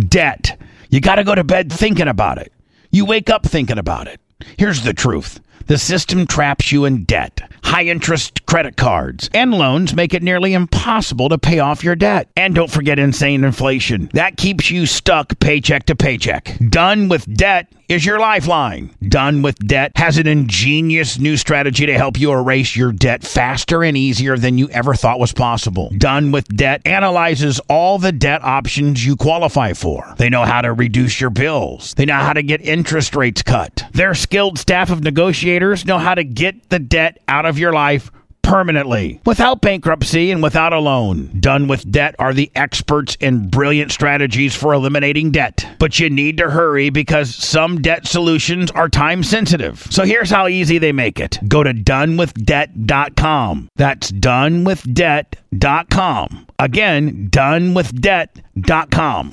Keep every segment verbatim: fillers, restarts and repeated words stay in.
Debt. You got to go to bed thinking about it. You wake up thinking about it. Here's the truth. The system traps you in debt. High-interest credit cards and loans make it nearly impossible to pay off your debt. And don't forget insane inflation. That keeps you stuck paycheck to paycheck. Done with Debt is your lifeline. Done with Debt has an ingenious new strategy to help you erase your debt faster and easier than you ever thought was possible. Done with Debt analyzes all the debt options you qualify for. They know how to reduce your bills. They know how to get interest rates cut. Their skilled staff of negotiators know how to get the debt out of your life permanently, without bankruptcy and without a loan. Done with Debt are the experts in brilliant strategies for eliminating debt. But you need to hurry because some debt solutions are time sensitive. So here's how easy they make it. Go to done with debt dot com. That's done with debt dot com. Again, done with debt dot com.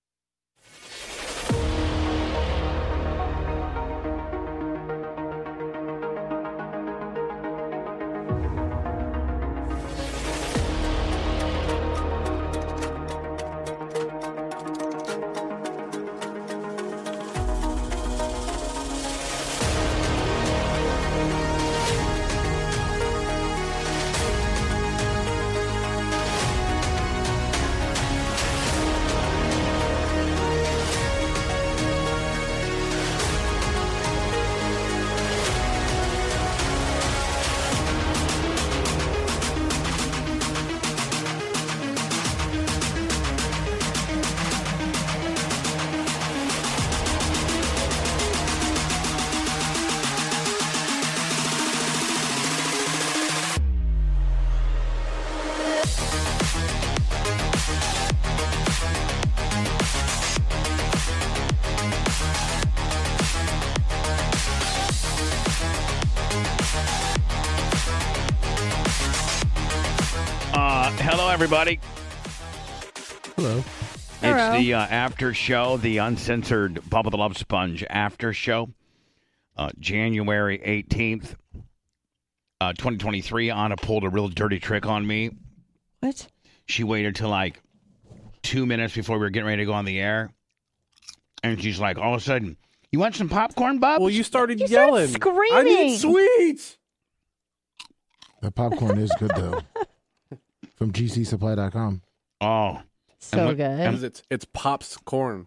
Hello, everybody. Hello. It's Hello. the uh, after show, the uncensored Bubba the Love Sponge after show. Uh, January eighteenth, uh, twenty twenty-three. Anna pulled a real dirty trick on me. What? She waited till like two minutes before we were getting ready to go on the air. And she's like, all of a sudden, you want some popcorn, Bubs? Well, you started You started yelling. screaming. I need sweets. That popcorn is good, though. From G C supply dot com. Oh. So And what- good. Because it's it's Pop's corn.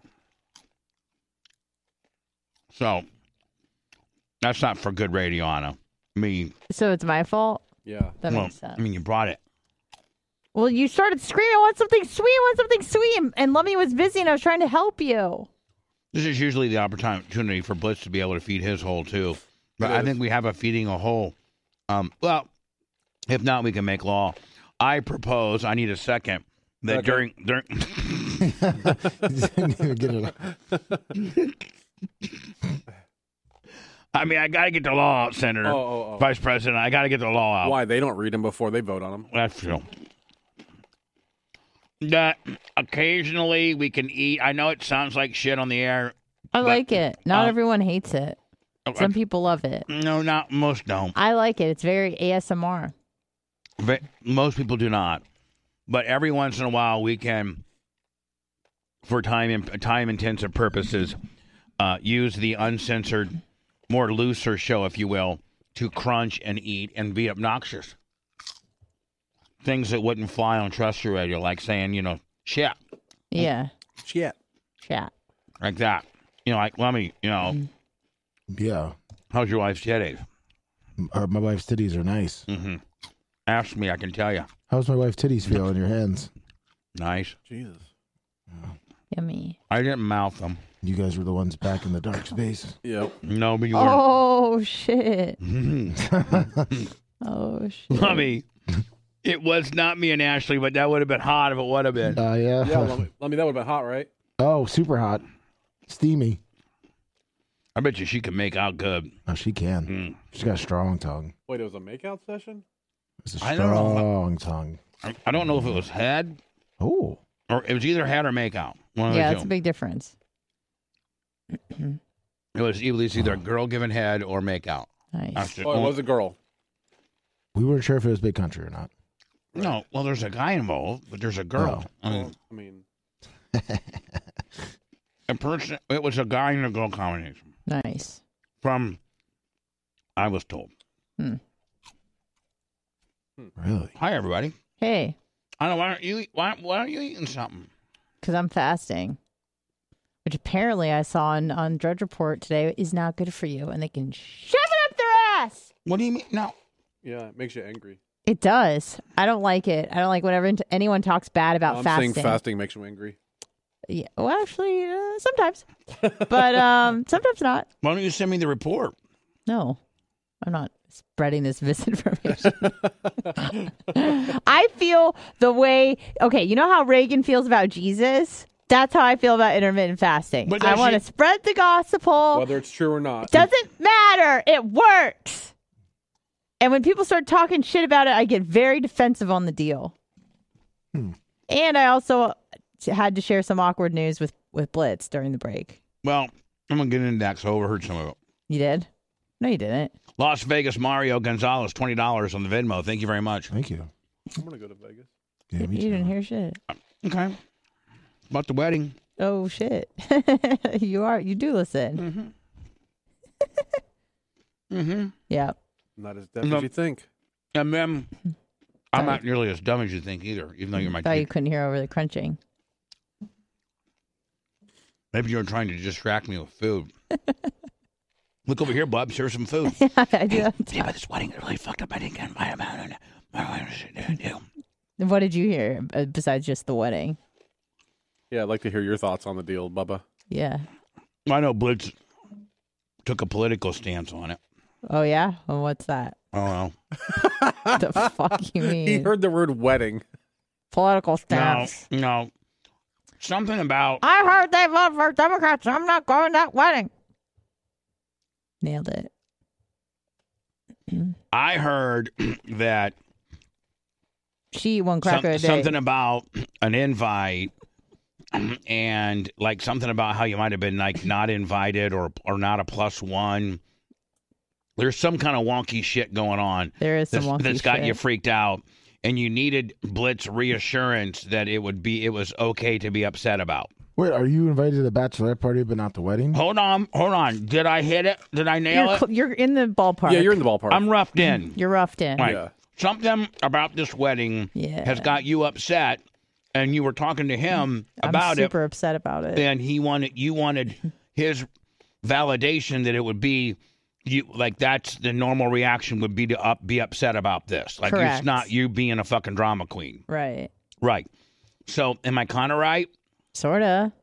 So, that's not for good radio, Anna. I mean, So it's my fault? Yeah. That well, makes sense. I mean, you brought it. Well, you started screaming, I want something sweet, I want something sweet. And, and Lummy was busy and I was trying to help you. This is usually the opportunity for Blitz to be able to feed his hole, too. But It I is. think we have a feeding a hole. Um, well, if not, we can make law. I propose, I need a second, that Second. during... during Didn't even get it. I mean, I got to get the law out, Senator. Oh, oh, oh. Vice President, I got to get the law out. Why? They don't read them before they vote on them. That's true. That occasionally we can eat. I know it sounds like shit on the air. I But, like it. Not uh, everyone hates it. Some people love it. No, not most don't. I like it. It's very A S M R. But most people do not. But every once in a while, we can, for time time intensive purposes, uh, use the uncensored, more looser show, if you will, to crunch and eat and be obnoxious. Things that wouldn't fly on terrestrial radio, like saying, you know, shit, Yeah. Shit. Chat. like that. You know, like, let me, you know, Yeah. how's your wife's titties? Uh, my wife's titties are nice. Mm-hmm. Ask me, I can tell you. How's my wife's titties feel in your hands? Nice. Jesus. Yummy. I didn't mouth them. You guys were the ones back in the dark space. Yep. No, but you weren't. Oh, shit. Mhm. Oh, shit. Let me. It was not me and Ashley, but that would have been hot if it would have been. Uh, yeah. Yeah. let, me, let me. That would have been hot, right? Oh, super hot. Steamy. I bet you she could make out good. Oh, she can. Mm. She's got a strong tongue. Wait, it was a makeout session? It's a I don't know. strong tongue. I, I don't know if it was head Oh. or it was either head or make out. One of the Yeah, two. it's a big difference. It was it was either a girl giving head or make out. Nice. That's the Oh, it only- was a girl. We weren't sure if it was big country or not. No, well, there's a guy involved, but there's a girl. Oh. I mean, Well, I mean, a person. It was a guy and a girl combination. Nice. From, I was told. Hmm. Really? Hi, everybody. Hey, I don't know. Why aren't you? eat- Why, why aren't you eating something? because I'm fasting, which apparently I saw on, on Drudge Report today is not good for you, and they can shove it up their ass. What do you mean? No. Yeah, it makes you angry. It does. I don't like it. I don't like whenever int- anyone talks bad about I'm fasting. saying fasting makes you angry. Yeah, well, actually, uh, sometimes, but um, sometimes not. Why don't you send me the report? No, I'm not spreading this misinformation. I feel the way. Okay, you know how Reagan feels about Jesus? That's how I feel about intermittent fasting. But I does want to she- spread the gospel. Whether it's true or not. Doesn't matter. It works. And when people start talking shit about it, I get very defensive on the deal. Hmm. And I also had to share some awkward news with, with Blitz during the break. Well, I'm gonna get into that because I overheard some of it. You did? No, you didn't. Las Vegas Mario Gonzalez, twenty dollars on the Venmo. Thank you very much. Thank you. I'm going to go to Vegas. Yeah, you me too. didn't hear shit. Okay. About the wedding. Oh shit! you are you do listen. Mm-hmm. mm-hmm. Yeah. Not as deaf No. as you think. And then I'm Sorry. not nearly as dumb as you think either, even though you're my Thought you teacher. couldn't hear over the crunching. Maybe you were trying to distract me with food. Look over here, Bubs. Here's some food. I do. Have Yeah, but this wedding is really fucked up. I didn't get invited. Yeah. What did you hear uh, besides just the wedding? Yeah, I'd like to hear your thoughts on the deal, Bubba. Yeah. I know Blitz took a political stance on it. Oh yeah. Well, what's that? I don't know. What the fuck you mean? He heard the word wedding. Political No, stance. no. Something about I heard they vote for Democrats. I'm not going to that wedding. Nailed it. I heard that She one cracker some, a day. something about an invite and like something about how you might have been like not invited or or not a plus one. There's some kind of wonky shit going on There is some that's, wonky that's got shit. you freaked out, and you needed Blitz reassurance that it would be it was okay to be upset about. Wait, are you invited to the bachelorette party but not the wedding? Hold on, hold on. Did I hit it? Did I nail You're, it? cl- you're in the ballpark. Yeah, you're in the ballpark. I'm roughed in. You're roughed in. Right. Yeah. Something about this wedding Yeah. has got you upset, and you were talking to him I'm about it. super upset about it. And he wanted you wanted his validation that it would be you like that's the normal reaction would be to up be upset about this. Like Correct. it's not you being a fucking drama queen. Right. Right. So am I kind of right? Sorta.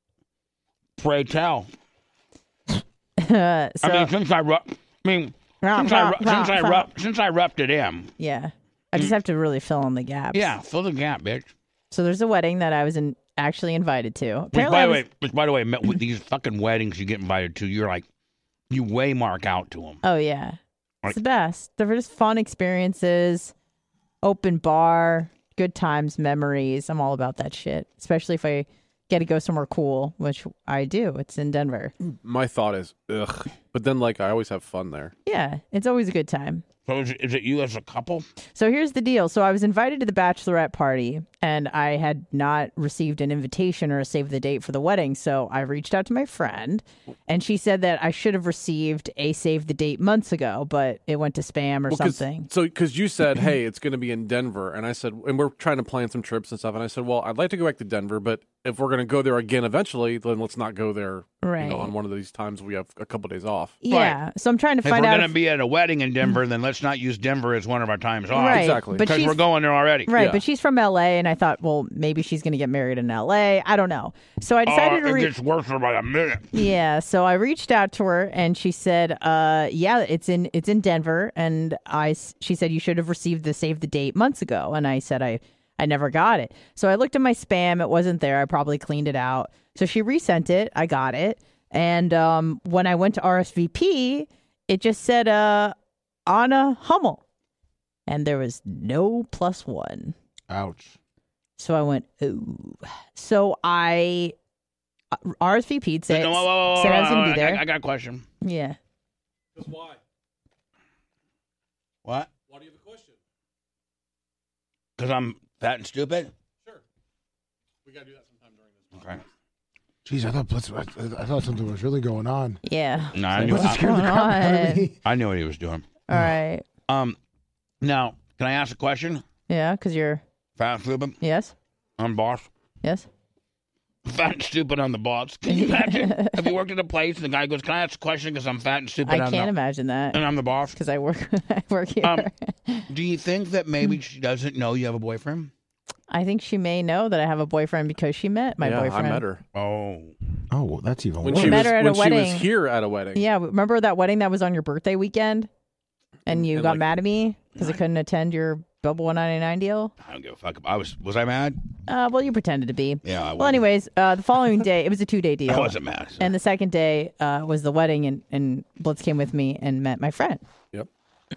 Pray tell. so, I mean, since I ru- I mean, since I ru- since I ru- since I roughed it in. yeah. I just have to really fill in the gaps. Yeah, fill the gap, bitch. So there's a wedding that I was in, actually invited to. Which, Apparently by I the was, way, which, by the way, met with these fucking weddings you get invited to, you're like, you way mark out to them. oh yeah. Like- It's the best. They're just fun experiences, open bar, good times, memories. I'm all about that shit. Especially if I get to go somewhere cool, which I do. It's in Denver. My thought is, ugh. But then, like, I always have fun there. Yeah, it's always a good time. So is it, is it you as a couple? So here's the deal. So I was invited to the bachelorette party, and I had not received an invitation or a save the date for the wedding. So I reached out to my friend, and she said that I should have received a save the date months ago, but it went to spam or Well, 'cause- something. So, because you said, hey, it's going to be in Denver. And I said, and we're trying to plan some trips and stuff. And I said, well, I'd like to go back to Denver, but if we're going to go there again eventually, then let's not go there Right. you know, on one of these times we have a couple days off. Yeah. So I'm trying to If find we're out. going to if- be at a wedding in Denver, then let's not use Denver as one of our times off. right. exactly. But Because she's we're going there already. right. Yeah. But she's from L A, and I thought, well, maybe she's going to get married in L A. I don't know. So I decided Oh, to it reach. gets worse for about a minute. Yeah, so I reached out to her and she said, "Uh, yeah, it's in it's in Denver." And I, s- she said, "You should have received the save the date months ago." And I said, "I, I never got it." So I looked at my spam; it wasn't there. I probably cleaned it out. So she resent it. I got it. And um, when I went to R S V P, it just said, "Uh, Anna Hummel," and there was no plus one. Ouch. So I went, "Ooh." So I uh, R S V P'd, said, No, whoa, whoa, whoa, said I was whoa, going to whoa, be I there. got- I got a question. Yeah. Just why? What? Why do you have a question? Because I'm fat and stupid? Sure. We got to do that sometime during this. Okay. Jeez, I thought Blitz, I, I thought something was really going on. Yeah. No, I knew, Blitz I, scared the going crap out of on? me. I knew what he was doing. All right. Um, now, can I ask a question? Yeah, because you're. Fat and stupid Yes. on boss. Yes. Fat and stupid on the boss. Can you imagine? Have you worked at a place and the guy goes, "Can I ask a question because I'm fat and stupid?" I on can't the, imagine that and I'm the boss. because I work. I work here. Um, Do you think that maybe she doesn't know you have a boyfriend? I think she may know that I have a boyfriend because she met my yeah, boyfriend. I met her Oh, Oh, well, that's even when worse. she met was her at when a she wedding. was here at a wedding. Yeah, remember that wedding that was on your birthday weekend, and you And, got like- mad at me because I couldn't attend your Bubble one ninety-nine deal. I don't give a fuck. I was was I mad? Uh, well, you pretended to be. Yeah, I Well, wasn't. anyways, uh, the following day, it was a two-day deal. I wasn't mad. so- And the second day uh, was the wedding, and, and Blitz came with me and met my friend. Yep.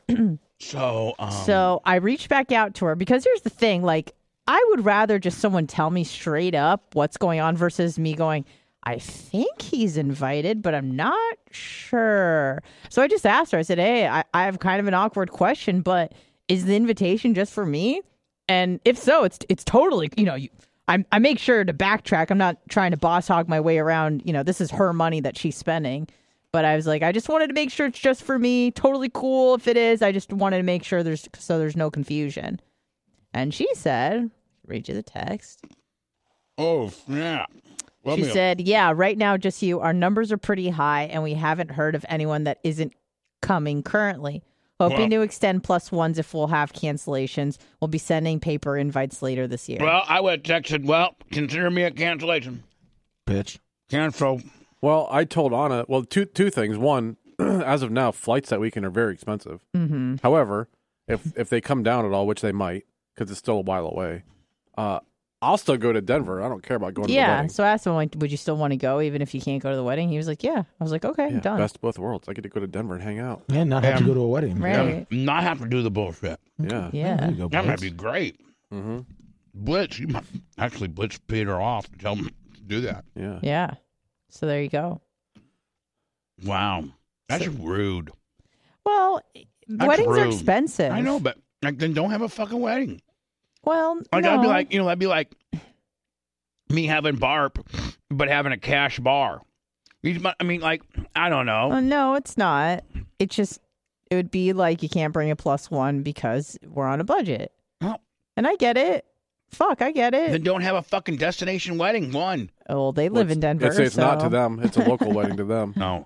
so, um, So I reached back out to her because here's the thing: like, I would rather just someone tell me straight up what's going on versus me going, I think he's invited, but I'm not sure. So I just asked her. I said, "Hey, I, I have kind of an awkward question, but is the invitation just for me? And if so, it's it's totally, you know, you, I I make sure to backtrack. I'm not trying to boss hog my way around. You know, this is her money that she's spending." But I was like, I just wanted to make sure it's just for me. Totally cool if it is. I just wanted to make sure there's so there's no confusion. And she said, read you the text. oh snap! Let She me- said, yeah, right now, just you. Our numbers are pretty high, and we haven't heard of anyone that isn't coming currently. Hoping Well- to extend plus ones if we'll have cancellations. We'll be sending paper invites later this year. Well, I would have texted. Well, consider me a cancellation. Bitch. Cancel. Well, I told Anna. Well, two two things. One, as of now, flights that weekend are very expensive. mm-hmm. However, if if they come down at all, which they might, because it's still a while away, uh, I'll still go to Denver. I don't care about going to the Yeah, wedding. so I asked him, like, would you still want to go even if you can't go to the wedding? He was like, yeah. I was like, okay, Yeah, done. best of both worlds. I get to go to Denver and hang out. And not have to Um, go to a wedding. Right. Yeah, not have to do the bullshit. Yeah. Yeah. There you go, That might Blitz. be great. Mm-hmm. Blitz, you might, actually Blitz paid her off to tell him to do that. Yeah. Yeah. So there you go. Wow, that's rude. Well, That's weddings are rude. expensive. I know, but like, then don't have a fucking wedding. Well, Like no. that'd be like, you know, that'd be like me having barp, but having a cash bar. These mu- I mean, like, I don't know. Uh, no, it's not. It's just, it would be like you can't bring a plus one because we're on a budget. Well- And I get it. Fuck, I get it. Then don't have a fucking destination wedding. One. well, they Well, live in it's- Denver. It's, it's not so- to them. It's a local wedding to them. No.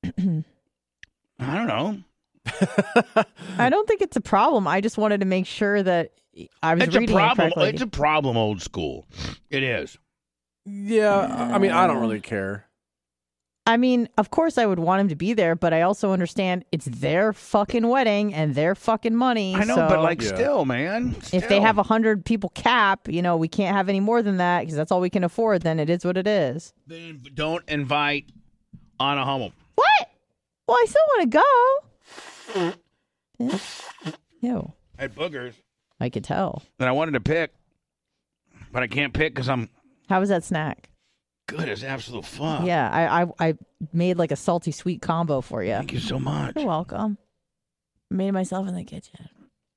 I don't know. I don't think it's a problem. I just wanted to make sure that I was It's a reading it problem. correctly. It's a problem. Old school. It is. Yeah. I I mean, I don't really care. I mean, of course I would want him to be there, but I also understand it's their fucking wedding and their fucking money. I know, so but like, Yeah. still, man. if they still. have a hundred people cap, you know, we can't have any more than that because that's all we can afford. Then it is what it is. then don't invite Anna Hummel. What? Well, I still want to go. Ew. I had boogers I could tell. that I wanted to pick, but I can't pick because I'm How was that snack? good as absolute fuck. Yeah, I, I I made like a salty sweet combo for you. Thank you so much. You're welcome. I made it myself in the kitchen.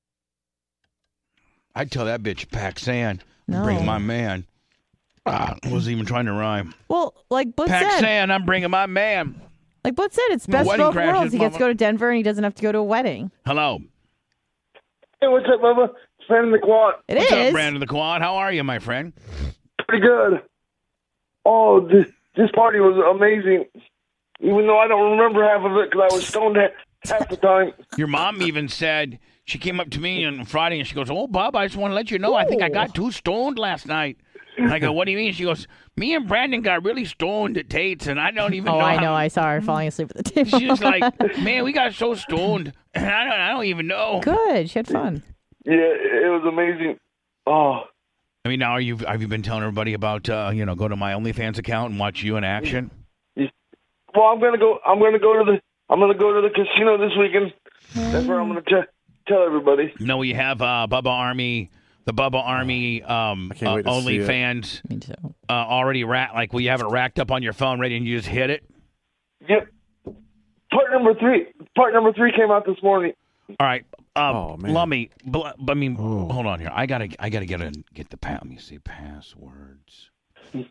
I'd tell that bitch pack sand. No. Bring my man. Ah, I wasn't even trying to rhyme. Well, like Blitz Pack said, sand. I'm bringing my man. like Blitz said, it's best of Wedding both crashes, worlds. He gets mama. to go to Denver and he doesn't have to go to a wedding. Hello. Hey, what's up, Bubba? It's Brandon the Quad. It What's is. up, Brandon the Quad? How are you, my friend? Pretty good. Oh, this, this party was amazing. Even though I don't remember half of it because I was stoned half, half the time. Your mom even said, she came up to me on Friday and she goes, oh, Bob, I just want to let you know, I think I got too stoned last night. And I go, what do you mean? She goes, me and Brandon got really stoned at Tate's and I don't even Oh, know. I how- know. I saw her falling asleep at the table. She's like, man, we got so stoned. And I don't, I don't even know. Good. She had fun. Yeah, it, it was amazing. Oh, I mean, now are you, have you been telling everybody about, uh, you know, go to my OnlyFans account and watch you in action? well, I'm gonna go. I'm gonna go to the. I'm gonna go to the casino this weekend. That's where I'm gonna t- tell everybody. No, we have uh, Bubba Army, the Bubba Army um, I can't uh, wait to see it. OnlyFans Me too. uh, already racked. Like, we have it racked up on your phone, ready, and you just hit it. Yep. Part number three. Part number three came out this morning. All right, um, Oh, man. Lummy. Bl- I mean, Oh. hold on here. I gotta, I gotta get a, get the pa- Let me see passwords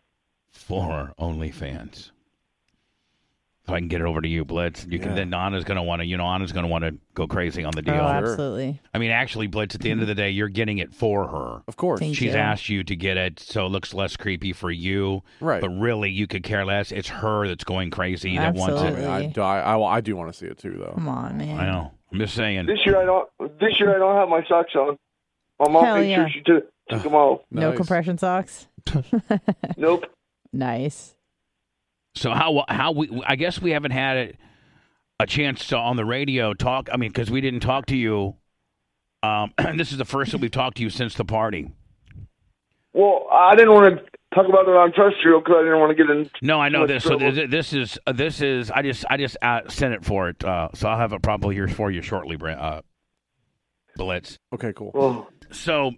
for OnlyFans. So I can get it over to you, Blitz. You can Yeah. then Anna's gonna want to, you know, Anna's gonna want to go crazy on the deal. Oh, absolutely. I mean, actually, Blitz. At the end of the day, you're getting it for her. Of course. Thank She's you. asked you to get it, so it looks less creepy for you. Right. But really, you could care less. It's her that's going crazy that wants I, it. Absolutely. mean, I, do- I, I, I do want to see it too, though. Come on, man. I know. I'm just saying. This year I don't. This year I don't have my socks on. My mom Hell made yeah. sure she took, took them off. No Nice. compression socks. Nope. Nice. So how how we? I guess we haven't had it, a chance to on the radio talk. I mean, because we didn't talk to you. Um, this is the first that we've talked to you since the party. Well, I didn't want to talk about it on terrestrial because I didn't want to get in. No, I know much this. So trouble. this, this is uh, this is. I just I just uh, sent it for it. Uh, so I'll have it probably here for you shortly, Brent. Uh, Blitz. Okay, cool. Well, So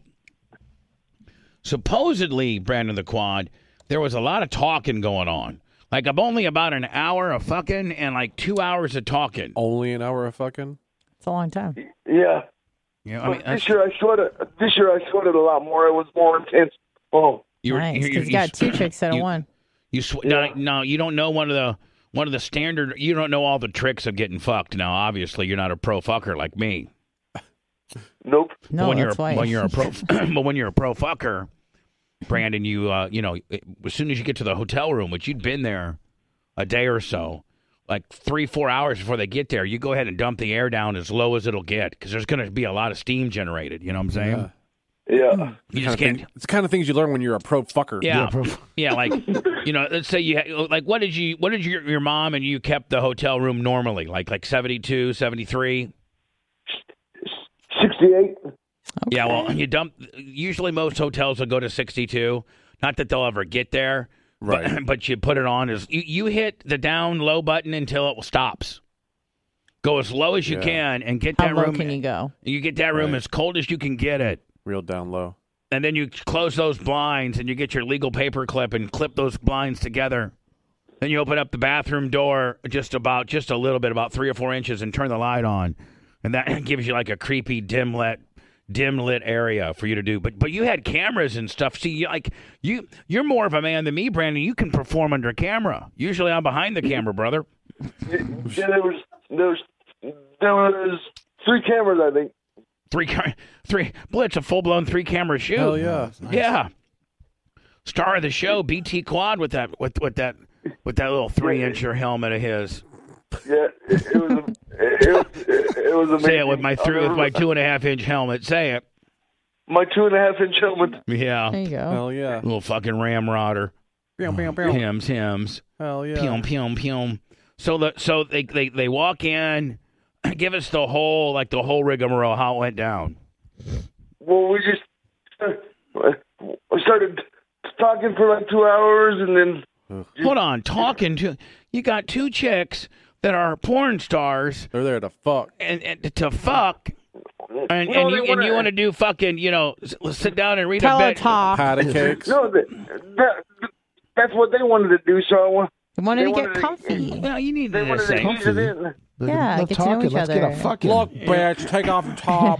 supposedly, Brandon the Quad, there was a lot of talking going on. Like I'm only about an hour of fucking and like two hours of talking. Only an hour of fucking? It's a long time. yeah. You know, I But mean, this that's- year I sweated. This year I sweated a lot more. It was more intense. Oh, you're, Nice. you're- Because you you- got two chicks out of you- one. You sw- Yeah. no, no, you don't know one of the one of the standard. You don't know all the tricks of getting fucked. Now, obviously, you're not a pro fucker like me. nope. No, but when that's you're why. when you're a pro, but when you're a pro fucker, Brandon, you uh, you know, it, as soon as you get to the hotel room, which you'd been there a day or so, like three four hours before they get there, you go ahead and dump the air down as low as it'll get because there's going to be a lot of steam generated. You know what I'm saying? Yeah. Yeah. You Kind just of can't. thing, it's the kind of things you learn when you're a pro fucker. Yeah, bro. yeah, like you know, let's say you ha- like what did you what did your your mom and you kept the hotel room normally like like seventy-two, seventy-three? Sixty-eight. Yeah, well, you dump. Usually, most hotels will go to sixty-two. Not that they'll ever get there, Right. But, but you put it on as you, you hit the down low button until it stops. Go as low as you Yeah. can and get How that low room. can you go? You get that room Right. as cold as you can get it, Real down low. and then you close those blinds and you get your legal paper clip and clip those blinds together. Then you open up the bathroom door just about just a little bit, about three or four inches, and turn the light on, and that gives you like a creepy dim lit, dim lit area for you to do. But but you had cameras and stuff. See, you, like you you're more of a man than me, Brandon. You can perform under camera. Usually I'm behind the camera, brother. Yeah, there was there was there was three cameras, I think. Three ca- three Blitz, a full blown three camera shoot. Hell yeah. Yeah. Star of the show, B T Quad with that with with that with that little three incher helmet of his. Yeah, it, it was a, it, was it, it was amazing. Say it with my three with my I two and a half inch helmet. Say it. my two and a half inch helmet. Yeah. There you go. Hell yeah. Little fucking ramrodder. Pew, pew, pew. Hymns, hymns. Hell yeah. Pew, pew, pew. So the so they, they they walk in, give us the whole like the whole rigmarole how it went down. Well, we just uh, we started talking for like two hours, and then Hold on, talking to you got two chicks that are porn stars They're there to fuck. and, and to fuck. And, No, and they you and wanna- you want to do fucking you know s- sit down and read a bed. Teletalk. Pat of cakes. no, that, that that's what they wanted to do. So I want You wanted They to get wanted to- comfy. Well, you need they to wanted say. to ease it in. Yeah, Enough get to know talking. each Let's get other. a fucking. Look, bitch, take off the top.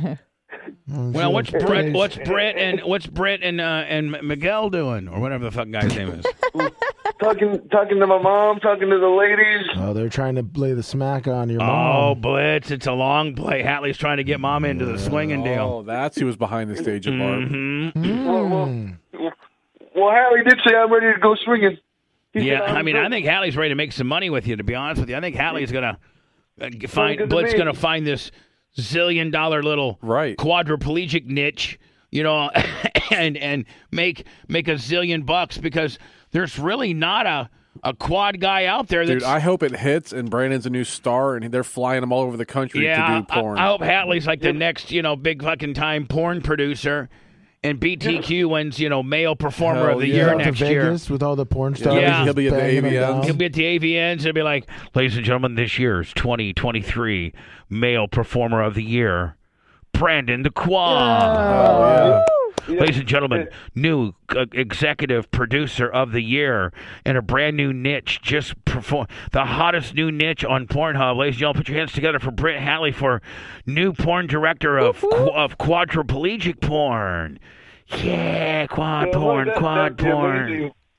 Well, what's Brett? What's Brett and what's Brett and uh, and Miguel doing, or whatever the fuck guy's name is? Talking talking to my mom, talking to the ladies. Oh, they're trying to lay the smack on your Oh, mom. Blitz! It's a long play. Hatley's trying to get Mom into the swinging Oh, deal. that's who was behind the stage at Barb. hmm Well, well, Mm. well, Hallie did say I'm ready to go swinging. He said, Yeah, I'm I mean, I ready. think Hatley's ready to make some money with you. To be honest with you, I think Hatley's gonna uh, find good to Blitz me. gonna find this zillion dollar little Right. quadriplegic niche, you know, and and make make a zillion bucks because there's really not a a quad guy out there that's Dude, I hope it hits and Brandon's a new star and they're flying him all over the country yeah. to do porn. I, I hope Hatley's like the next you know big fucking time porn producer, and B T Q wins you know male performer Hell of the yeah. year Out to next year. Vegas with all the porn stars. Yeah. just He'll be at the banging them A V Ns. down. He'll be at the A V Ns and he'll be like, ladies and gentlemen, this year's twenty twenty-three male performer of the year, Brandon the Quad. Oh, Yeah. Ladies and gentlemen, new uh, executive producer of the year in a brand new niche. Just perform the hottest new niche on Pornhub. Ladies and gentlemen, put your hands together for Britt Hatley for new porn director of qu- of quadriplegic porn. Yeah, quad Yeah, porn, that- quad that'd be porn. amazing.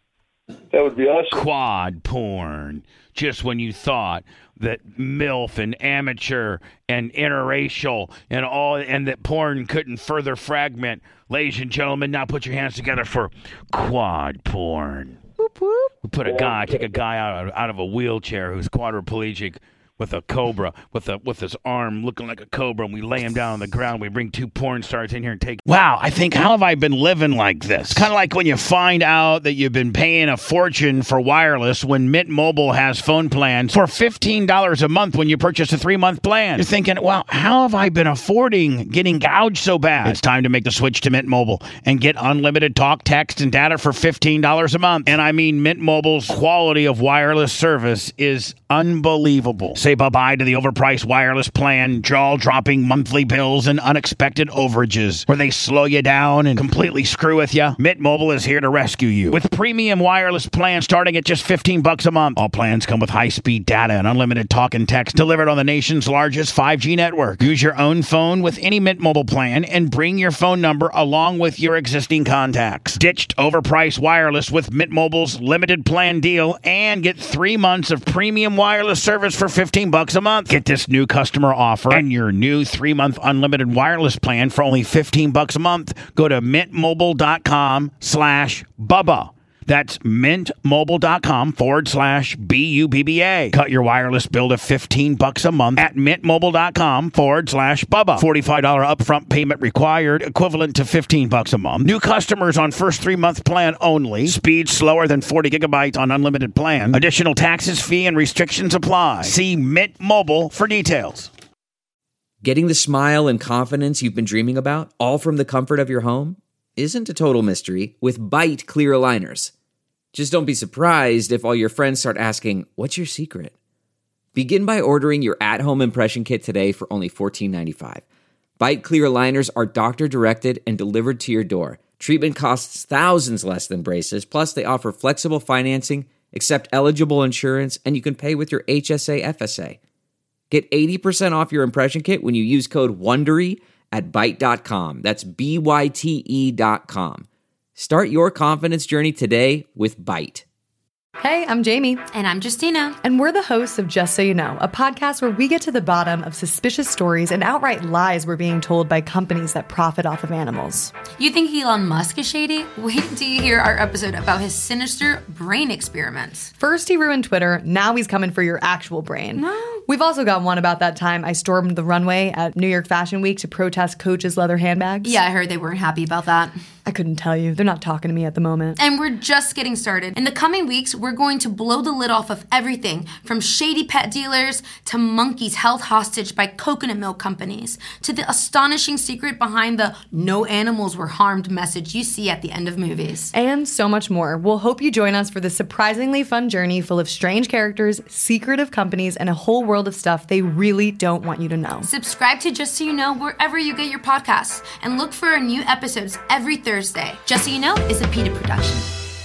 That would be awesome. Quad porn. Just when you thought that MILF and amateur and interracial and all, and that porn couldn't further fragment. Ladies and gentlemen, now put your hands together for quad porn. Whoop, whoop. We put a guy, take a guy out of, out of a wheelchair who's quadriplegic with a cobra, with a with his arm looking like a cobra, and we lay him down on the ground. We bring two porn stars in here and take. Wow, I think, how have I been living like this? Kind of like when you find out that you've been paying a fortune for wireless when Mint Mobile has phone plans for fifteen dollars a month when you purchase a three-month plan. You're thinking, wow, how have I been affording getting gouged so bad? It's time to make the switch to Mint Mobile and get unlimited talk, text, and data for fifteen dollars a month. And I mean, Mint Mobile's quality of wireless service is unbelievable. Say bye-bye to the overpriced wireless plan, jaw-dropping monthly bills, and unexpected overages where they slow you down and completely screw with you. Mint Mobile is here to rescue you with premium wireless plans starting at just fifteen bucks a month. All plans come with high-speed data and unlimited talk and text delivered on the nation's largest five G network. Use your own phone with any Mint Mobile plan and bring your phone number along with your existing contacts. Ditched overpriced wireless with Mint Mobile's limited plan deal and get three months of premium wireless service for fifteen bucks a month. Get this new customer offer and your new three-month unlimited wireless plan for only fifteen bucks a month. Go to mintmobile.com slash Bubba. That's mintmobile.com forward slash B U B B A. Cut your wireless bill to fifteen bucks a month at mintmobile.com forward slash Bubba. forty-five dollars upfront payment required, equivalent to fifteen bucks a month. New customers on first three-month plan only. Speed slower than forty gigabytes on unlimited plan. Additional taxes, fee, and restrictions apply. See Mint Mobile for details. Getting the smile and confidence you've been dreaming about, all from the comfort of your home, isn't a total mystery with Byte clear aligners. Just don't be surprised if all your friends start asking, "What's your secret?" Begin by ordering your at-home impression kit today for only fourteen ninety-five. Byte clear aligners are doctor-directed and delivered to your door. Treatment costs thousands less than braces, plus they offer flexible financing, accept eligible insurance, and you can pay with your H S A F S A. Get eighty percent off your impression kit when you use code WONDERY at byte dot com. That's B Y T E dot com. Start your confidence journey today with Byte. Hey, I'm Jamie. And I'm Justina. And we're the hosts of Just So You Know, a podcast where we get to the bottom of suspicious stories and outright lies we're being told by companies that profit off of animals. You think Elon Musk is shady? Wait until you hear our episode about his sinister brain experiments. First he ruined Twitter, now he's coming for your actual brain. No. We've also got one about that time I stormed the runway at New York Fashion Week to protest Coach's leather handbags. Yeah, I heard they weren't happy about that. I couldn't tell you. They're not talking to me at the moment. And we're just getting started. In the coming weeks, we're going to blow the lid off of everything from shady pet dealers to monkeys held hostage by coconut milk companies to the astonishing secret behind the "no animals were harmed" message you see at the end of movies. And so much more. We'll hope you join us for this surprisingly fun journey full of strange characters, secretive companies, and a whole world of stuff they really don't want you to know. Subscribe to Just So You Know wherever you get your podcasts and look for our new episodes every Thursday. Just So You Know is a PETA production.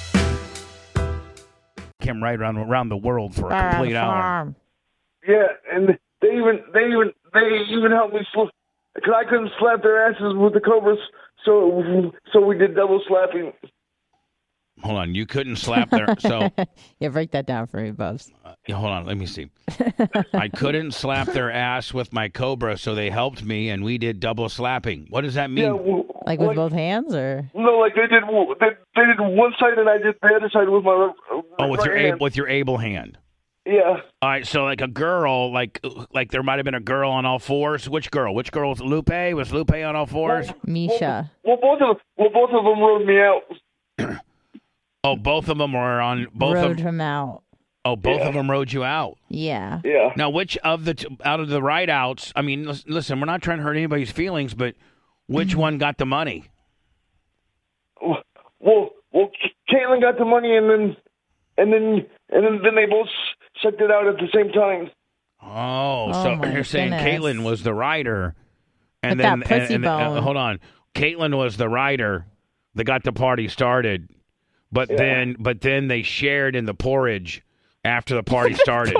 Came right around around the world for a complete hour. Yeah, and they even they even they even helped me slap because I couldn't slap their asses with the cobras, so so we did double slapping. Hold on, you couldn't slap their so. Yeah, break that down for me, Bubs. Uh, hold on, let me see. I couldn't slap their ass with my cobra, so they helped me, and we did double slapping. What does that mean? Yeah, well, Like with like, both hands, or? No, like they did they, they did one side and I did the other side with my uh, Oh, with right your hand. able, with your able hand. Yeah. All right, so like a girl, like like there might have been a girl on all fours. Which girl? Which girl was it? Lupe? Was Lupe on all fours? Misha. Well, well, both of well both of them rode me out. Oh, both of them were on both Rode of him out. Oh, both Yeah. of them rode you out. Yeah. Yeah. Now, which of the t- out of the ride outs? I mean, lis- listen, we're not trying to hurt anybody's feelings, but which one got the money? Well, well, Caitlin got the money, and then, and then, and then, then they both sucked it out at the same time. Oh, Oh, so my you're saying goodness. Caitlin was the rider, and With then that pussy and, and, uh, bone. hold on, Caitlin was the rider that got the party started, but Yeah. then but then they shared in the porridge after the party started.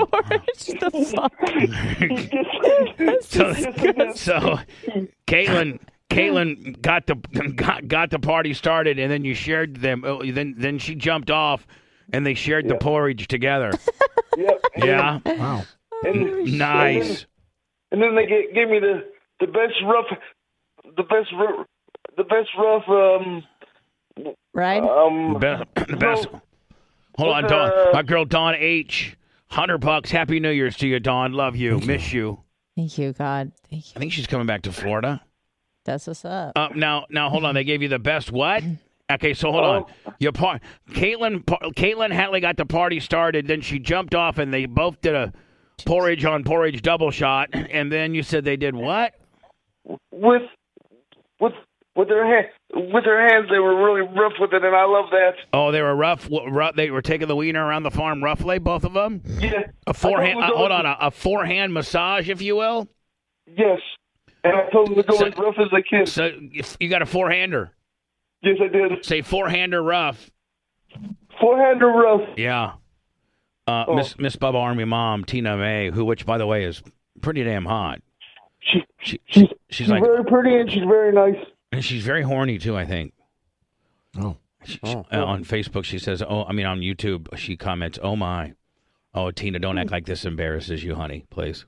so, so Caitlin. Caitlin got the got, got the party started, and then you shared them. Oh, Then then she jumped off, And they shared Yeah. the porridge together. Yep. And Yeah. Wow. And, Nice. And then, and then they gave, gave me the, the best rough, the best ru- the best rough um Right? um The best. The best. Hold on, With, Dawn. uh, My girl, Dawn H. Hundred bucks. Happy New Year's to you, Dawn. Love you. Miss you. Thank you, God. Thank you. I think she's coming back to Florida. That's what's up. Uh, now, now, hold on. They gave you the best what? Okay, so hold on. Your par- Caitlin, Caitlin Hatley got the party started. Then she jumped off, and they both did a porridge on porridge double shot. And then you said they did what? with with with their hand with their hands they were really rough with it, and I love that. Oh, they were rough. rough they were taking the wiener around the farm roughly, both of them. Yeah. A forehand. I Uh, told hold them on, a, a forehand massage, if you will. Yes. And I told them to go So- as rough as they can. So if you got a forehander. Yes, I did. Say forehander rough. Forehand or rough. Yeah. Uh, Oh. Miss Miss Bubba Army Mom Tina May, who, which by the way is pretty damn hot. She, She, she's she's she's like, very pretty and she's very nice. and she's very horny too. I think. Oh. She, Oh. uh, on Facebook, she says, "Oh, I mean on YouTube, she comments, oh my, oh Tina, don't act like this embarrasses you, honey, please."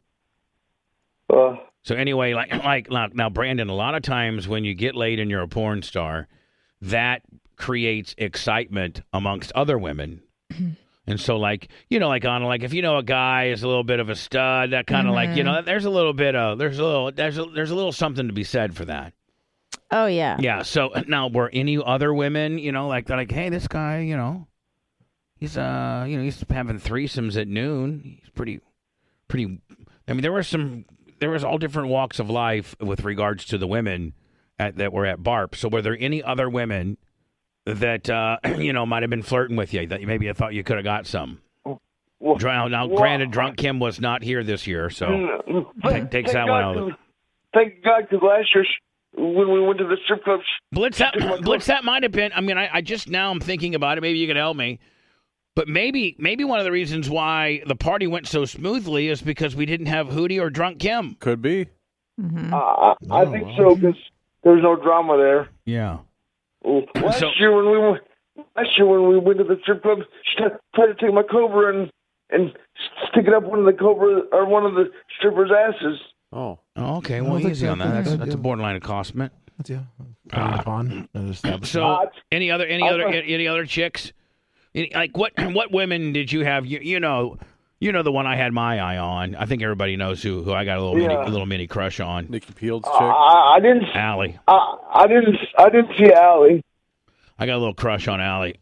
Uh, So anyway, like like like, now, Brandon, a lot of times when you get laid and you're a porn star, that creates excitement amongst other women. And so, like, you know, like on like if you know a guy is a little bit of a stud, that kind of like, you know, there's a little bit of there's a little there's a, there's a little something to be said for that. Oh, yeah. Yeah. So now, were any other women, you know, like they're like, hey, this guy, you know, he's uh, you know, he's having threesomes at noon. He's pretty, pretty. I mean, there were some, there was all different walks of life with regards to the women at, that were at B A R P. So, were there any other women that uh, you know might have been flirting with you that maybe you thought you could have got some? well, Now, now well, granted, Drunk Kim was not here this year, so mm, take, takes thank that one God, out. of it. Thank God, because last year sh- when we went to the strip club, sh- Blitz, that Blitz, that might have been. I mean, I, I just now I'm thinking about it. Maybe you could help me. But maybe, maybe one of the reasons why the party went so smoothly is because we didn't have Hootie or Drunk Kim. Could be. Mm-hmm. uh, I, I Oh, think wow. so because there was no drama there. Yeah. Well, Last So- year when we went, last year when we went to the strip club, she tried tried to take my Cobra and and stick it up one of the Cobra or one of the strippers' asses. Oh. Oh, okay. I Well, don't think easy so. on that. That's Yeah, that's a yeah. borderline accostation. That's yeah. Frowned upon. That is established. So, Uh, any other, any I- other, any other chicks? Any, like what? What women did you have? You, you know, you know the one I had my eye on. I think everybody knows who who I got a little mini, Yeah. a little mini crush on. Nikki Peel's chick. I, I didn't. Allie. I, I didn't. I didn't see Allie. I got a little crush on Allie.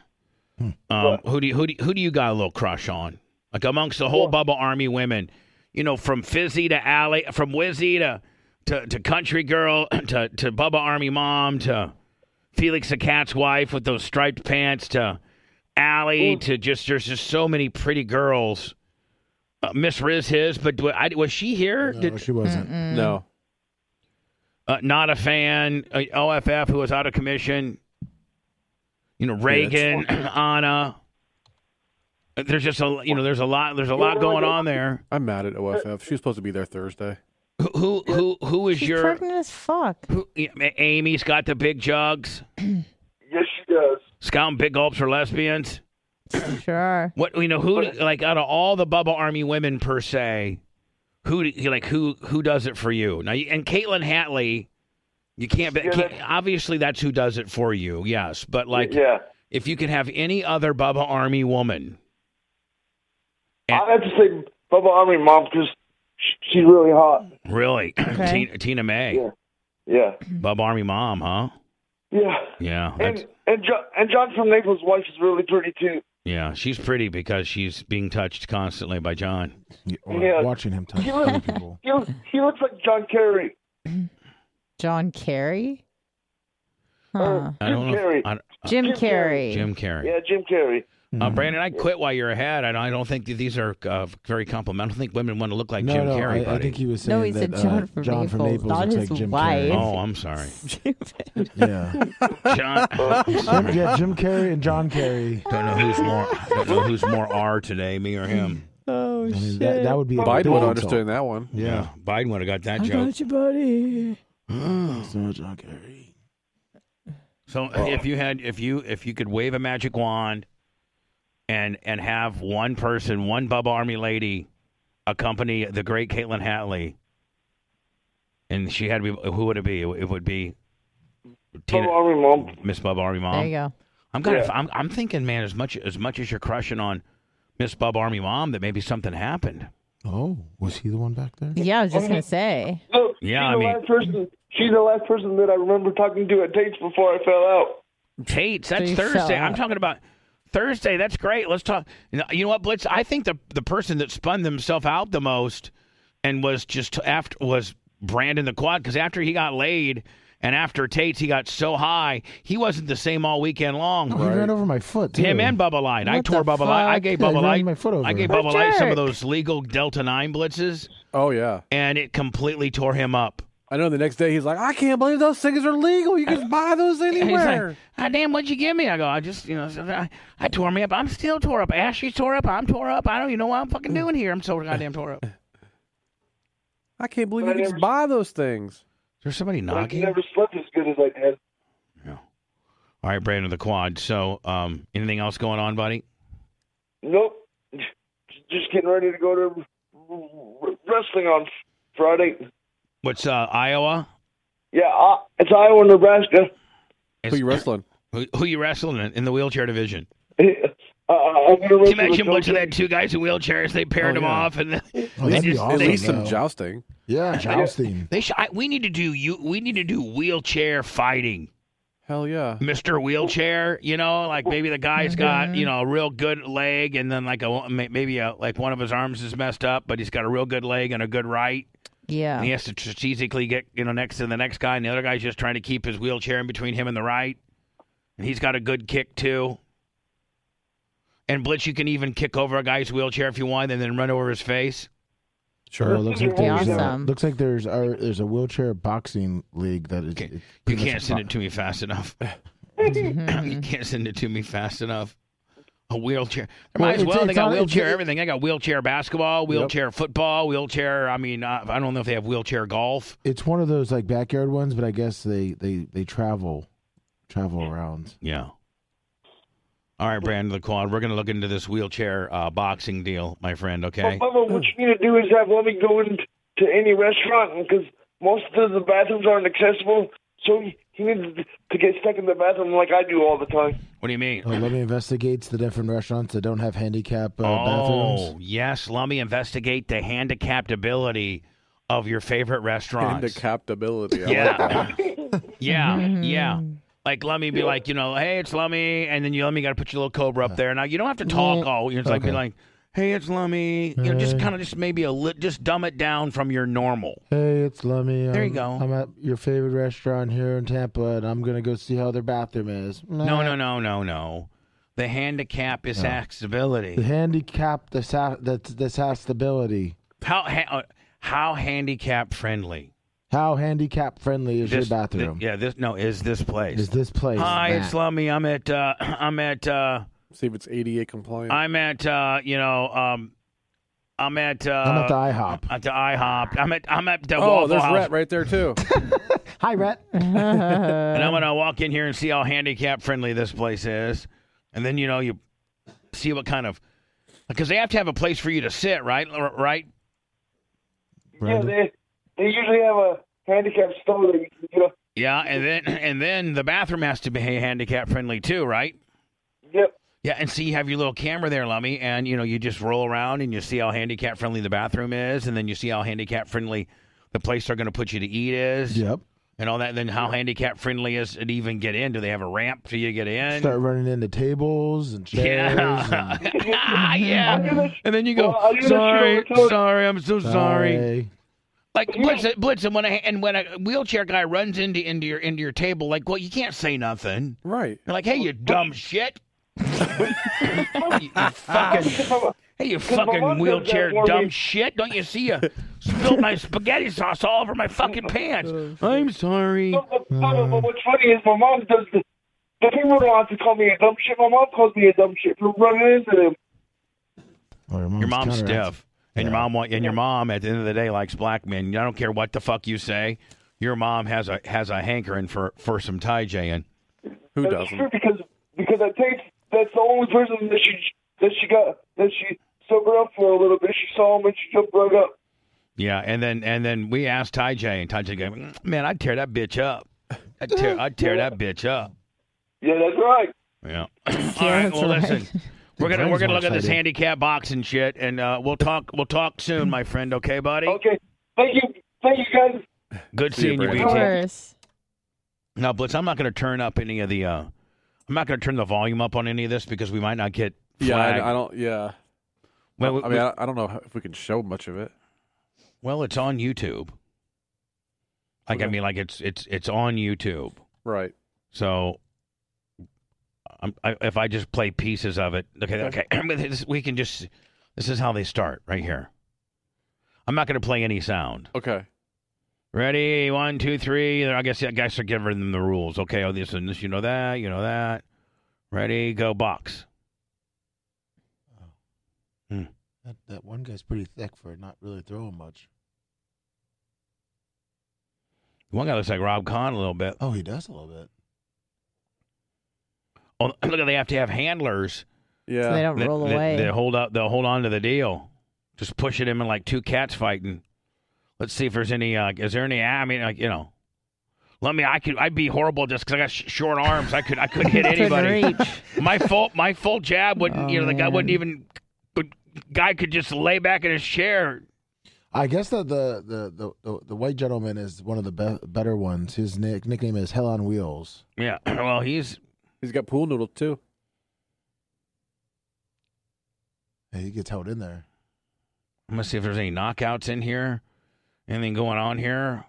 um, who do you, who do you, who do you got a little crush on? Like amongst the whole Bubba Army women, you know, from Fizzy to Allie, from Wizzy to to, to Country Girl to to Bubba Army Mom to Felix the Cat's wife with those striped pants to Allie to just there's just so many pretty girls. Uh, Miss Riz his, but do I, was she here? No, Did, she wasn't. No. uh, not a fan. Uh, O F F who was out of commission. You know, Reagan, Anna. There's just a you know there's a lot there's a lot going on there. I'm mad at O F F. She was supposed to be there Thursday. Who who who, who is She's your pregnant as fuck. who, yeah, Amy's got the big jugs. Yes, she does. Scout and Big Gulps are lesbians. Sure. What you know who like out of all the Bubba Army women per se, who do- like who who does it for you now? And Caitlin Hatley, you can't, be, Yeah, can't that's- obviously that's who does it for you. Yes, but like yeah, if you could have any other Bubba Army woman. I have to say Bubba Army Mom because she's really hot. Really? Okay. Tina, Tina May. Yeah. Yeah, Bub Army Mom, huh? yeah. Yeah. That's, And and John, and John from Naples' wife is really pretty too. yeah, she's pretty because she's being touched constantly by John. Yeah, or Yeah. watching him touch He other looks, people. he, looks- he looks like John Kerry. John Kerry? Huh. Or I don't Jim know. Carrey. If, I, Jim Jim Carrey. Jim Carrey. Yeah, Jim Carrey. Uh, Brandon, I quit while you're ahead, and I don't think that these are uh, very complimentary. I don't think women want to look like No, Jim no, Carrey, I, I buddy. think he was saying No, he that said uh, John from John from Naples, Naples not looks his like Jim wife. Carrey. Oh, I'm sorry. Yeah. John, Jim, yeah, Jim Carrey and John Carrey. don't know who's more. Don't know who's more R today, me or him. Oh, I mean, that, that would be a Biden big would insult. understand that one. Yeah. Biden would have got that joke. you, buddy. So John Carrey. So if you had, if you, if you could wave a magic wand, and and have one person, one Bubba Army lady, accompany the great Caitlin Hatley. And she had to be, who would it be? It would be Tina, Bubba Army Mom. Miss Bubba Army Mom. There you go. I'm kind of, Yeah. I'm, I'm thinking, man, as much as much as you're crushing on Miss Bubba Army Mom, that maybe something happened. Oh, was he the one back there? Yeah, I was just gonna say. No, Yeah, she's I the mean- last person. She's the last person that I remember talking to at Tate's before I fell out. Tate's, that's you Thursday. fell I'm out. talking about Thursday. That's great. Let's talk. You know, you know what, Blitz? I think the the person that spun themselves out the most and was just after was Brandon the Quad, because after he got laid and after Tate's he got so high, he wasn't the same all weekend long. Oh, he ran over my foot, too. Him and Bubba Light. I What tore the Bubba Light. I fuck? gave Yeah, he Bubba ran Light. my foot over. I gave What Bubba Light some of jerk? those legal Delta nine blitzes, Oh yeah. and it completely tore him up. I know. The next day he's like, I can't believe those things are legal. You can buy those And he's anywhere. like, ah, damn, what'd you give me? I go, I just, you know, I, I tore me up. I'm still tore up. Ashley's tore up. I'm tore up. I don't even know what I'm fucking doing here. I'm so goddamn tore up. Is I can't believe But you I can never- just buy those things. there somebody But I knocking? never slept as good as I did. All right, Brandon the Quad. So, um, anything else going on, buddy? Nope. Just getting ready to go to wrestling on Friday. What's uh, Iowa? Yeah, uh, it's Iowa, Nebraska. Is- Who you wrestling? Who, who you wrestling in, in the wheelchair division? Uh, I'm gonna Can wrestle you imagine with Butch Joe had two guys in wheelchairs? They paired Oh, them yeah. off, and then Oh, they that'd be just awesome. At they, least some though. jousting. Yeah, jousting. they sh- I, we need to do you. We need to do wheelchair fighting. Hell yeah. Mister Wheelchair, you know, like maybe the guy's got, you know, a real good leg and then like a maybe a, like one of his arms is messed up, but he's got a real good leg and a good right. Yeah. And he has to strategically get, you know, next to the next guy, and the other guy's just trying to keep his wheelchair in between him and the right. And he's got a good kick too. And Blitz, you can even kick over a guy's wheelchair if you want, and then run over his face. Sure. Looks like That'd be there's, uh, awesome. looks like there's uh, there's a wheelchair boxing league that is. Okay. it You pretty can't much send bo- it to me fast enough. Mm-hmm. You can't send it to me fast enough. A wheelchair. There Well, might as it's- well. They it's got on- wheelchair it's- everything. They got wheelchair basketball, wheelchair football, wheelchair. I mean, uh, I don't know if they have wheelchair golf. It's one of those like backyard ones, but I guess they they they travel travel around. Yeah. All right, Brandon the Quad. We're going to look into this wheelchair uh, boxing deal, my friend. Okay. Well, Bubba, what you need to do is have Lemmy go into any restaurant because most of the bathrooms aren't accessible. So he, he needs to get stuck in the bathroom like I do all the time. What do you mean? Oh, let me investigates the different restaurants that don't have handicap uh, oh, bathrooms. yes. Let me investigate the handicapped ability of your favorite restaurants. Handicaptability. I Yeah. like that. Yeah, Mm-hmm. yeah. Like, let me be like, you know, hey, it's Lummy, and then you let me got to put your little cobra up there. Now, you don't have to talk all, you know, it's like, be Okay. like, hey, it's Lummy. You know, just Hey. kind of just maybe a lit, just dumb it down from your normal. Hey, it's Lemmy. There you I'm- go. I'm at your favorite restaurant here in Tampa, and I'm gonna go see how their bathroom is. No, no, no, no, no. The handicap is The accessibility. handicap, the sa- that's this accessibility. How ha- uh, how handicap friendly? How handicap friendly is This- your bathroom? thi- yeah, this no is this place. Is this place? Hi, Matt? it's Lummy. I'm at uh, I'm at uh, See if it's A D A compliant. I'm at uh, you know um, I'm at uh, I'm at the IHOP. At the IHOP. I'm at I'm at the oh, Waffle there's House. Rhett right there too. Hi, Rhett. And I'm gonna walk in here and see how handicap friendly this place is, and then you know you see what kind of because they have to have a place for you to sit, right? R- Right? Brandon? Yeah, they they usually have a handicap stall that you can get up. Yeah, and then and then the bathroom has to be handicap friendly too, right? Yep. Yeah, and see, you have your little camera there, Lummy, and you know you just roll around and you see how handicap friendly the bathroom is, and then you see how handicap friendly the place they're going to put you to eat is, Yep. and all that. And then how handicap friendly is it to even get in? Do they have a ramp for you to get in? Start running into tables and chairs. Yeah. and- yeah. And then you go, Well, I'm gonna sorry, show- sorry, I'm so sorry. Sorry. Like Blitz, Blitz, and when a and when a wheelchair guy runs into into your into your table, like, well, you can't say nothing. Right. You're like, hey, you dumb shit. you, you fucking, hey, you my fucking mom does wheelchair that for dumb me. shit. Don't you see you spilled my spaghetti sauce all over my fucking pants? I'm sorry. But, but, but, but what's funny is my mom does the. The people don't have to call me a dumb shit. My mom calls me a dumb shit for running into them. Oh, your mom's, Your mom's counteracting. stiff. And your Yeah. mom wa- and your mom at the end of the day likes black men. I don't care what the fuck you say. Your mom has a has a hankering for, for some Ty Jaying. Who That's doesn't? true because because I think that's the only person that she then she got, then she sobered up for a little bit. She saw him and she jumped right up. Yeah, and then and then we asked Ty J, and Ty J goes, man, I'd tear that bitch up. I'd tear, I'd tear that bitch up. Yeah, that's right. Yeah. All right. Well, that's listen, right. we're gonna we're gonna look at this excited. handicap boxing shit, and uh, we'll talk we'll talk soon, my friend. Okay, buddy. Okay. Thank you. Thank you, guys. Good See you, seeing you, B Brandon. Of T. course. Now, Blitz, I'm not going to turn up any of the. Uh, I'm not going to turn the volume up on any of this because we might not get Yeah, flagged. I, I don't. Yeah. Well, we- I mean, I, I don't know how- if we can show much of it. well, it's on YouTube. Like I Okay. mean, like it's it's it's on YouTube. Right. So, I'm, I, if I just play pieces of it, okay, okay, this- we can just. This is how they start right here. I'm not going to play any sound. Okay. Ready? One, two, three. I guess I guess are giving them the rules. Okay, oh, this and this, you know that, you know that. Ready? Go box. That, that one guy's pretty thick for not really throwing much. One guy looks like Rob Kahn a little bit. Oh, he does a little bit. Oh, look at they have to have handlers Yeah. So they don't that, roll that- away. that hold up. They'll hold on to the deal. Just pushing him in like two cats fighting. Let's see if there's any. Uh, is there any? I mean, like you know. Let me. I could. I'd be horrible just because I got sh- short arms. I could. I couldn't hit Couldn't anybody. reach. My full. My full jab wouldn't. Oh, you know, the guy man. wouldn't even. But guy could just lay back in his chair. I guess that the, the, the, the, the white gentleman is one of the be- better ones. His nick, nickname is Hell on Wheels. Yeah. Well, he's. He's got pool noodles too. Hey, he gets held in there. I'm gonna see if there's any knockouts in here. Anything going on here?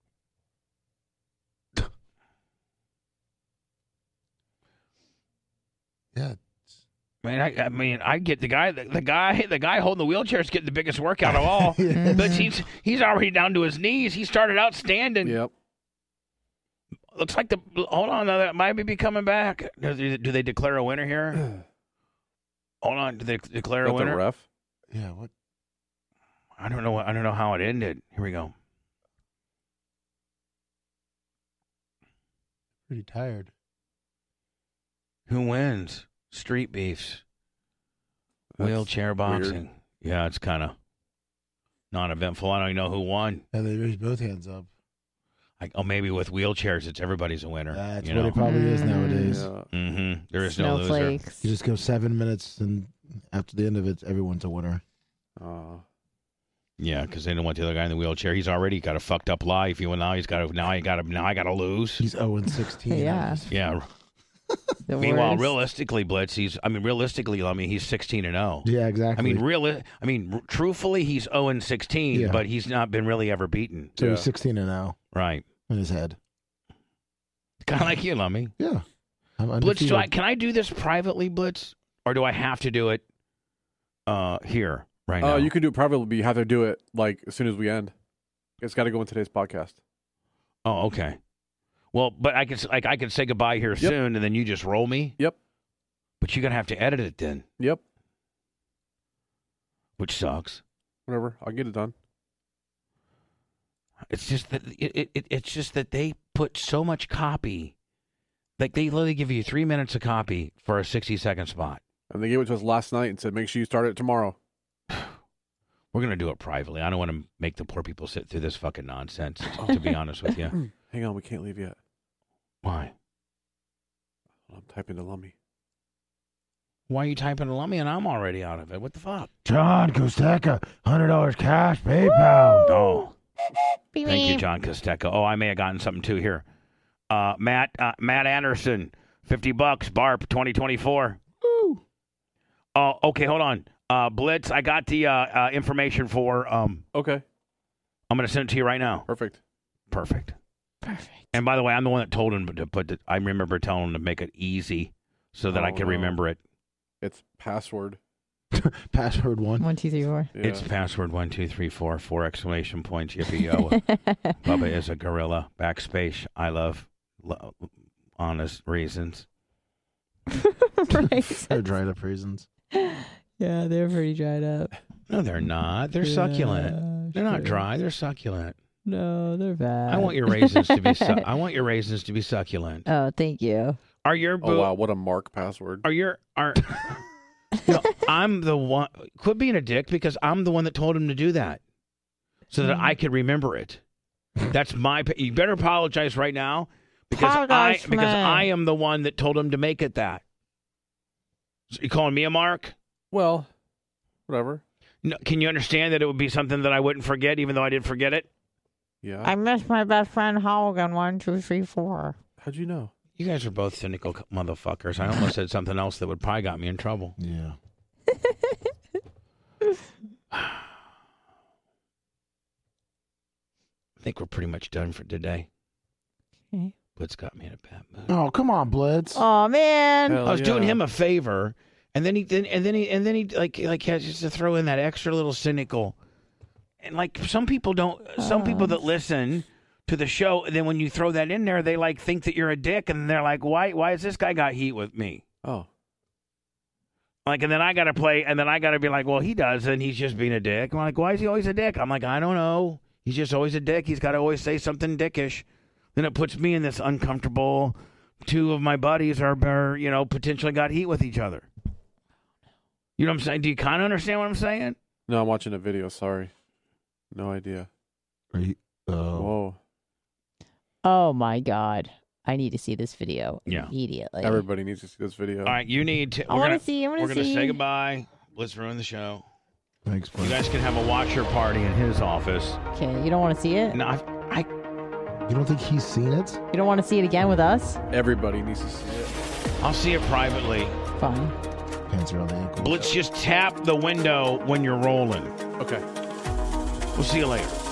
Yeah. I mean, I, I mean, I get the guy, the, the guy, the guy holding the wheelchair is getting the biggest workout of all. But he's he's already down to his knees. He started out standing. Yep. Looks like the. Hold on, though, that might be coming back. Do they, do they declare a winner here? Hold on, do they declare a Got the winner? ref. Yeah, what? I don't know. what- I don't know how it ended. Here we go. Pretty tired. Who wins? Street beefs. That's Wheelchair weird. boxing. Yeah, it's kind of non-eventful. I don't even know who won. Yeah, they raised both hands up. I, oh, maybe with wheelchairs, it's everybody's a winner. That's you what know? it probably is Mm. nowadays. Yeah. Mm-hmm. There is no loser. Snowflakes. You just go seven minutes, and after the end of it, everyone's a winner. Uh, Yeah, because they don't want the other guy in the wheelchair. He's already got a fucked up life. You now he's got to now I got to now I got to lose. He's zero and sixteen. Yeah. Yeah. The Meanwhile, worst. realistically, Blitz, he's I mean realistically, I mean he's sixteen and zero. Yeah, I exactly. mean, really, I mean, r- truthfully, he's zero and sixteen, Yeah. but he's not been really ever beaten. so Yeah. he's sixteen and now Right. in his head. Kind of like you, Lummy. Yeah. I'm Blitz, do undefeated. I, can I do this privately, Blitz, or do I have to do it uh, here right now? Oh, you can do it privately, but you have to do it like as soon as we end. It's got to go in today's podcast. Oh, okay. Well, but I could like I could say goodbye here Yep. soon, and then you just roll me. Yep. But you're gonna have to edit it then, Yep. which sucks. Whatever. I'll get it done. It's just that it, it it's just that they put so much copy. Like they literally give you three minutes of copy for a sixty second spot. And they gave it to us last night and said, make sure you start it tomorrow. We're gonna do it privately. I don't want to make the poor people sit through this fucking nonsense. To be honest with you, Hang on, we can't leave yet. why? I'm typing to Lummy. Why are you typing a lummy and I'm already out of it? What the fuck? John Costeca, hundred dollars cash, PayPal. Oh, Beep, thank you, beep. John Costeca. Oh, I may have gotten something too here. Uh, Matt uh, Matt Anderson, fifty bucks. Barp, twenty twenty four. Oh, okay. Hold on. Uh, Blitz, I got the uh, uh, information for. Um, Okay. I'm going to send it to you right now. Perfect. Perfect. Perfect. And by the way, I'm the one that told him to put. The, I remember telling him to make it easy so that I Oh, could no. remember it. It's password. Password one. One, two, three, four. Yeah. It's password one two three four four exclamation points. Yippee yo! Bubba is a gorilla. Backspace. I love lo- honest reasons. Right. They're dried up raisins. Yeah, they're pretty dried up. No, they're not. They're succulent. Yeah, They're not sure. dry. They're succulent. No, they're bad. I want your raisins to be. Su- I want your raisins to be succulent. Oh, thank you. Are your Oh, boo- wow. What a mark password. Are your are You know, I'm the one. Quit being a dick because I'm the one that told him to do that, so that I could remember it. That's my. You better apologize right now because Apologize, I because man. I am the one that told him to make it that. So you calling me a mark? Well, whatever. No, can you understand that it would be something that I wouldn't forget, even though I did forget it? Yeah. I miss my best friend Hogan. One, two, three, four. How'd you know? You guys are both cynical motherfuckers. I almost said something else that would probably got me in trouble. Yeah. I think we're pretty much done for today. Okay. Blitz got me in a bad mood. Oh, come on, Blitz. Oh man. Hell I was yeah. doing him a favor, and then he then and then he and then he like like has just to throw in that extra little cynical, and like some people don't. Some people that listen to the show, and then when you throw that in there, they like think that you're a dick, and they're like, why why has this guy got heat with me? Oh. Like, and then I got to play, and then I got to be like, well, he does, and he's just being a dick. I'm like, why is he always a dick? I'm like, I don't know. He's just always a dick. He's got to always say something dickish. Then it puts me in this uncomfortable. Two of my buddies are, are you know, potentially got heat with each other. You know what I'm saying? Do you kind of understand what I'm saying? No, I'm watching a video. Sorry. No idea. Are you, uh, Whoa. Oh my God. I need to see this video Yeah. immediately. Everybody needs to see this video. All right, you need to. I we're want gonna- to see. I want We're to going to see. say goodbye. Let's ruin the show. thanks, You Blitz. guys can have a watcher party in his office. Okay, you don't want to see it? No, I, I, You don't think he's seen it? You don't want to see it again with us? Everybody needs to see it. I'll see it privately. Fine. Pants around the ankles. Let's just tap the window when you're rolling. Okay. We'll see you later.